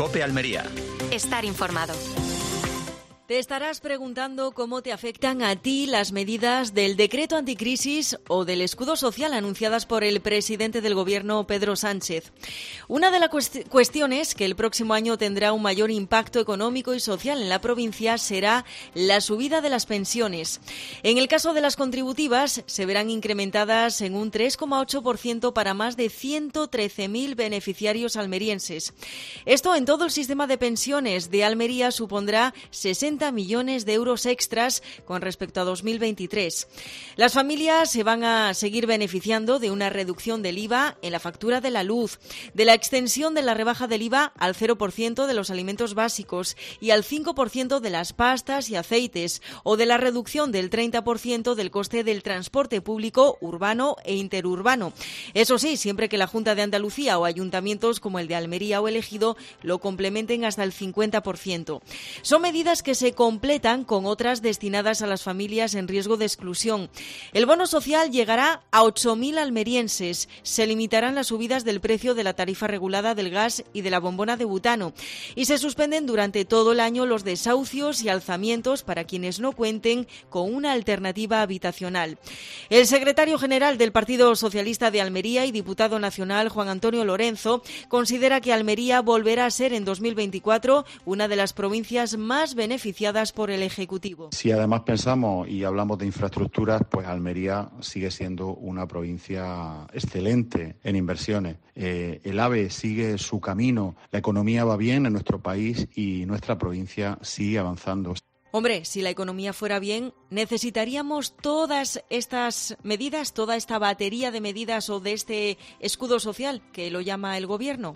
COPE Almería. Estar informado. Te estarás preguntando cómo te afectan a ti las medidas del decreto anticrisis o del escudo social anunciadas por el presidente del Gobierno, Pedro Sánchez. Una de las cuestiones que el próximo año tendrá un mayor impacto económico y social en la provincia será la subida de las pensiones. En el caso de las contributivas, se verán incrementadas en un 3,8% para más de 113.000 beneficiarios almerienses. Esto en todo el sistema de pensiones de Almería supondrá 60 millones de euros extras con respecto a 2023. Las familias se van a seguir beneficiando de una reducción del IVA en la factura de la luz, de la extensión de la rebaja del IVA al 0% de los alimentos básicos y al 5% de las pastas y aceites, o de la reducción del 30% del coste del transporte público urbano e interurbano. Eso sí, siempre que la Junta de Andalucía o ayuntamientos como el de Almería o el Ejido lo complementen hasta el 50%. Son medidas que se completan con otras destinadas a las familias en riesgo de exclusión. El bono social llegará a 8.000 almerienses. Se limitarán las subidas del precio de la tarifa regulada del gas y de la bombona de butano. Y se suspenden durante todo el año los desahucios y alzamientos para quienes no cuenten con una alternativa habitacional. El secretario general del Partido Socialista de Almería y diputado nacional, Juan Antonio Lorenzo, considera que Almería volverá a ser en 2024 una de las provincias más beneficiadas por el Ejecutivo. Si además pensamos y hablamos de infraestructuras, pues Almería sigue siendo una provincia excelente en inversiones. El AVE sigue su camino, la economía va bien en nuestro país y nuestra provincia sigue avanzando. Hombre, si la economía fuera bien, necesitaríamos todas estas medidas, toda esta batería de medidas o de este escudo social que lo llama el Gobierno.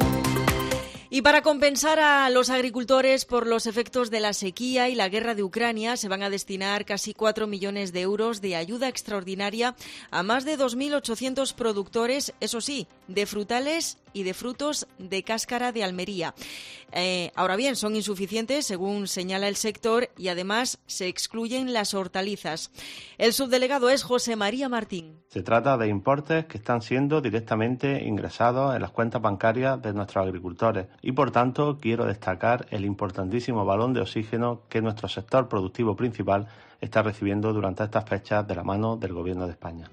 Y para compensar a los agricultores por los efectos de la sequía y la guerra de Ucrania, se van a destinar casi 4 millones de euros de ayuda extraordinaria a más de 2.800 productores, eso sí, de frutales y de frutos de cáscara de Almería. Ahora bien, son insuficientes, según señala el sector, y además se excluyen las hortalizas. El subdelegado es José María Martín. Se trata de importes que están siendo directamente ingresados en las cuentas bancarias de nuestros agricultores y, por tanto, quiero destacar el importantísimo balón de oxígeno que nuestro sector productivo principal está recibiendo durante estas fechas de la mano del Gobierno de España.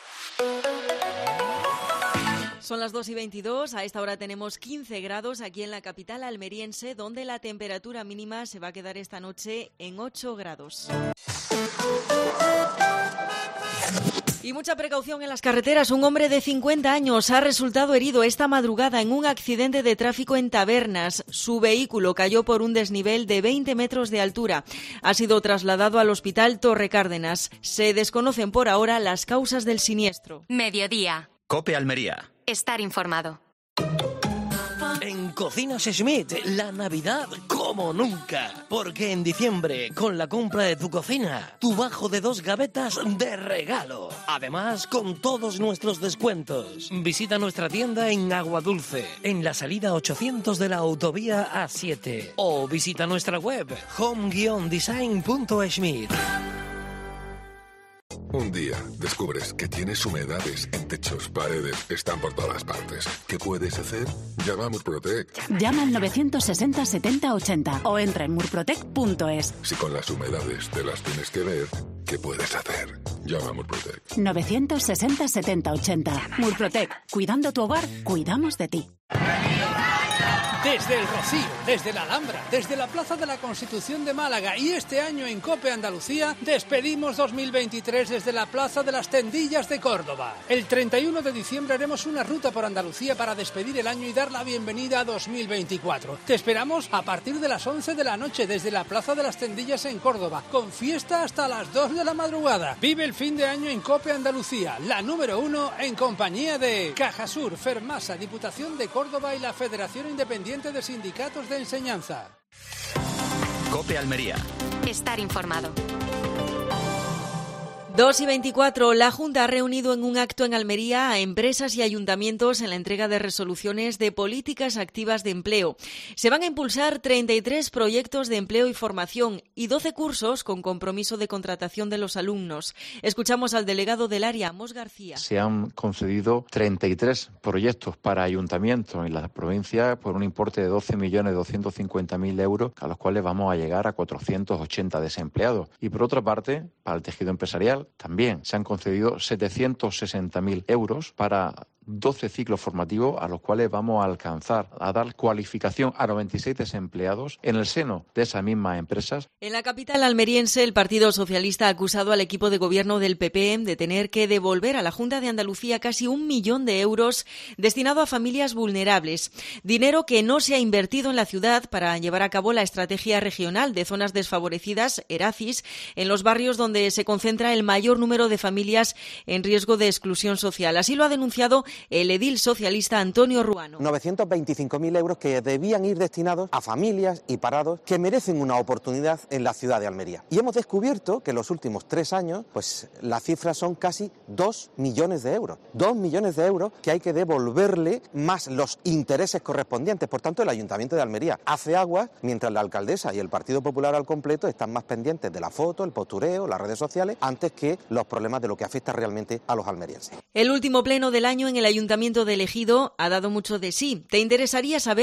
Son las 2:22, a esta hora tenemos 15 grados aquí en la capital almeriense, donde la temperatura mínima se va a quedar esta noche en 8 grados. Y mucha precaución en las carreteras. Un hombre de 50 años ha resultado herido esta madrugada en un accidente de tráfico en Tabernas. Su vehículo cayó por un desnivel de 20 metros de altura. Ha sido trasladado al hospital Torre Cárdenas. Se desconocen por ahora las causas del siniestro. Mediodía. COPE Almería. Estar informado. En Cocinas Schmidt, la Navidad como nunca. Porque en diciembre, con la compra de tu cocina, tu bajo de 2 gavetas de regalo. Además, con todos nuestros descuentos. Visita nuestra tienda en Aguadulce, en la salida 800 de la autovía A7. O visita nuestra web, home-design.schmidt. Un día descubres que tienes humedades en techos, paredes, están por todas partes. ¿Qué puedes hacer? Llama a Murprotec. Llama al 960 70 80 o entra en murprotec.es. Si con las humedades te las tienes que ver, ¿qué puedes hacer? Llama a Murprotec. 960 70 80. Murprotec. Cuidando tu hogar, cuidamos de ti. Desde el Rocío, desde la Alhambra, desde la Plaza de la Constitución de Málaga y este año en COPE Andalucía despedimos 2023 desde la Plaza de las Tendillas de Córdoba. El 31 de diciembre haremos una ruta por Andalucía para despedir el año y dar la bienvenida a 2024. Te esperamos a partir de las 11 de la noche desde la Plaza de las Tendillas en Córdoba, con fiesta hasta las 2 de la madrugada. Vive el fin de año en COPE Andalucía, la número 1 en compañía de Cajasur, Fermasa, Diputación de Córdoba y la Federación Independiente de Sindicatos de Enseñanza. COPE Almería. Estar informado. 2:24. La Junta ha reunido en un acto en Almería a empresas y ayuntamientos en la entrega de resoluciones de políticas activas de empleo. Se van a impulsar 33 proyectos de empleo y formación y 12 cursos con compromiso de contratación de los alumnos. Escuchamos al delegado del área, Amos García. Se han concedido 33 proyectos para ayuntamientos en la provincia por un importe de 12.250.000 euros, a los cuales vamos a llegar a 480 desempleados. Y por otra parte, para el tejido empresarial, también se han concedido 760.000 euros para 12 ciclos formativos a los cuales vamos a alcanzar a dar cualificación a 96 desempleados en el seno de esas mismas empresas. En la capital almeriense, el Partido Socialista ha acusado al equipo de gobierno del PP de tener que devolver a la Junta de Andalucía casi 1 millón de euros destinado a familias vulnerables. Dinero que no se ha invertido en la ciudad para llevar a cabo la estrategia regional de zonas desfavorecidas, ERACIS, en los barrios donde se concentra el mayor número de familias en riesgo de exclusión social. Así lo ha denunciado el edil socialista Antonio Ruano. 925.000 euros que debían ir destinados a familias y parados que merecen una oportunidad en la ciudad de Almería. Y hemos descubierto que en los últimos 3 años, pues las cifras son casi 2 millones de euros. 2 millones de euros que hay que devolverle más los intereses correspondientes. Por tanto, el Ayuntamiento de Almería hace aguas mientras la alcaldesa y el Partido Popular al completo están más pendientes de la foto, el postureo, las redes sociales, antes que los problemas de lo que afecta realmente a los almerienses. El último pleno del año en el Ayuntamiento de Ejido ha dado mucho de sí. Te interesa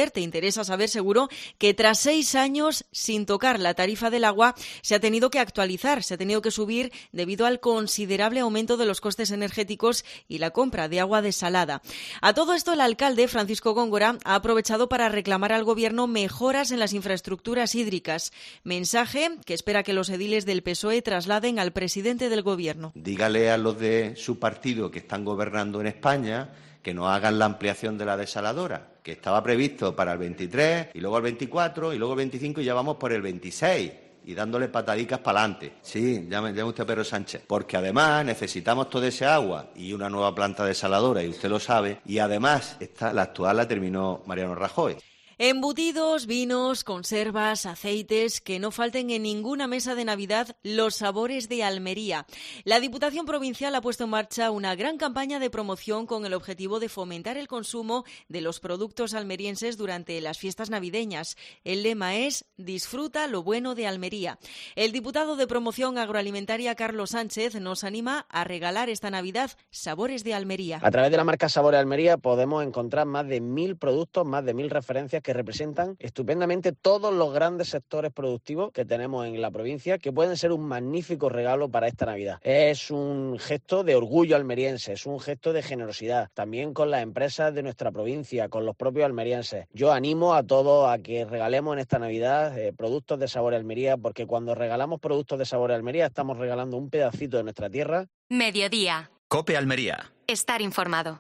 saber seguro que tras 6 años sin tocar la tarifa del agua se ha tenido que actualizar, se ha tenido que subir debido al considerable aumento de los costes energéticos y la compra de agua desalada. A todo esto, el alcalde Francisco Góngora ha aprovechado para reclamar al Gobierno mejoras en las infraestructuras hídricas. Mensaje que espera que los ediles del PSOE trasladen al presidente del Gobierno. Dígale a los de su partido que están gobernando en España que no hagan la ampliación de la desaladora, que estaba previsto para el 23, y luego el 24, y luego el 25, y ya vamos por el 26, y dándole patadicas para adelante. Sí, llame usted a Pedro Sánchez, porque además necesitamos todo ese agua y una nueva planta desaladora, y usted lo sabe, y además la actual la terminó Mariano Rajoy. Embutidos, vinos, conservas, aceites, que no falten en ninguna mesa de Navidad los sabores de Almería. La Diputación Provincial ha puesto en marcha una gran campaña de promoción con el objetivo de fomentar el consumo de los productos almerienses durante las fiestas navideñas. El lema es «Disfruta lo bueno de Almería». El diputado de Promoción Agroalimentaria, Carlos Sánchez, nos anima a regalar esta Navidad sabores de Almería. A través de la marca Sabores de Almería podemos encontrar más de 1.000 productos, más de 1.000 referencias que representan estupendamente todos los grandes sectores productivos que tenemos en la provincia, que pueden ser un magnífico regalo para esta Navidad. Es un gesto de orgullo almeriense, es un gesto de generosidad, también con las empresas de nuestra provincia, con los propios almerienses. Yo animo a todos a que regalemos en esta Navidad productos de Sabores de Almería, porque cuando regalamos productos de Sabores de Almería estamos regalando un pedacito de nuestra tierra. Mediodía. COPE Almería. Estar informado.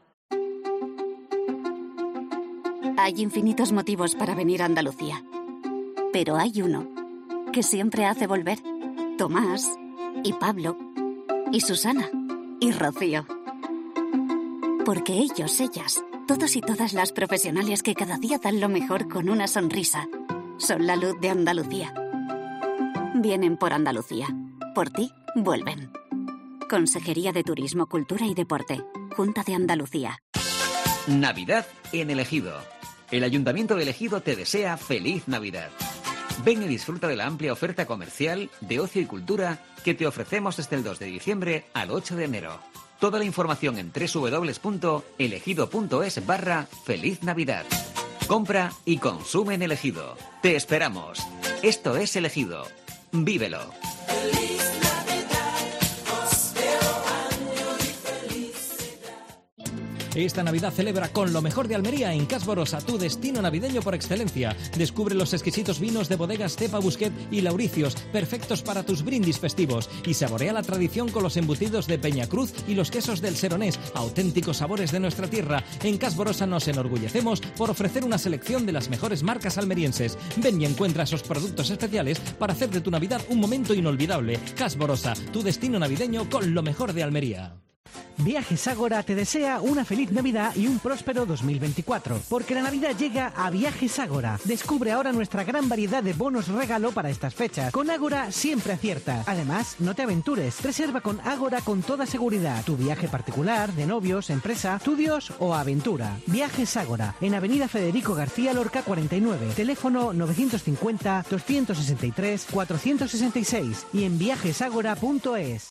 Hay infinitos motivos para venir a Andalucía, pero hay uno que siempre hace volver. Tomás, y Pablo, y Susana, y Rocío. Porque ellos, ellas, todos y todas las profesionales que cada día dan lo mejor con una sonrisa, son la luz de Andalucía. Vienen por Andalucía. Por ti, vuelven. Consejería de Turismo, Cultura y Deporte. Junta de Andalucía. Navidad en El Ejido. El Ayuntamiento de El Ejido te desea feliz Navidad. Ven y disfruta de la amplia oferta comercial, de ocio y cultura que te ofrecemos desde el 2 de diciembre al 8 de enero. Toda la información en www.elegido.es/Feliz Navidad. Compra y consume en El Ejido. Te esperamos. Esto es El Ejido. Vívelo. Esta Navidad celebra con lo mejor de Almería en Cas Barossa, tu destino navideño por excelencia. Descubre los exquisitos vinos de bodegas Cepa Busquet y Lauricios, perfectos para tus brindis festivos. Y saborea la tradición con los embutidos de Peñacruz y los quesos del Seronés, auténticos sabores de nuestra tierra. En Cas Barossa nos enorgullecemos por ofrecer una selección de las mejores marcas almerienses. Ven y encuentra esos productos especiales para hacer de tu Navidad un momento inolvidable. Cas Barossa, tu destino navideño con lo mejor de Almería. Viajes Ágora te desea una feliz Navidad y un próspero 2024, porque la Navidad llega a Viajes Ágora. Descubre ahora nuestra gran variedad de bonos regalo para estas fechas. Con Ágora siempre acierta. Además, no te aventures. Reserva con Ágora con toda seguridad. Tu viaje particular, de novios, empresa, estudios o aventura. Viajes Ágora, en Avenida Federico García Lorca 49. Teléfono 950 263 466 y en viajeságora.es.